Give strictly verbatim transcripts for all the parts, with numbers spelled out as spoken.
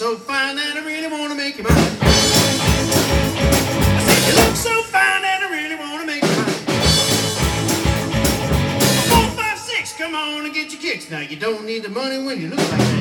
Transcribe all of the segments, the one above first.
so fine that I really wanna make you mine. I said, you look so fine that I really wanna make you mine. Four, five, six, come on and get your kicks. Now you don't need the money when you look like that.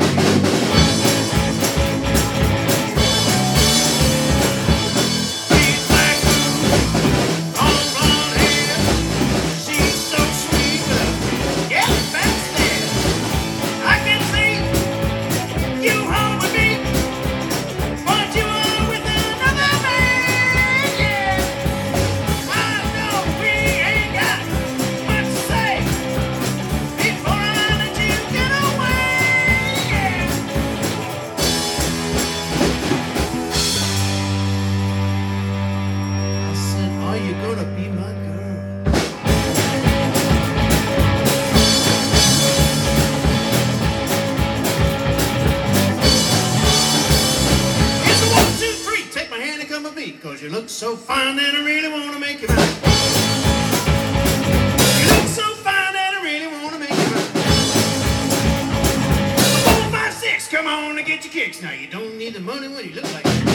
Cause you look so fine that I really wanna make you mine. You look so fine that I really wanna make you mine. Four, five, six, come on and get your kicks. Now you don't need the money when you look like that.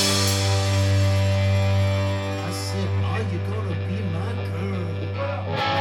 Are you gonna be my girl?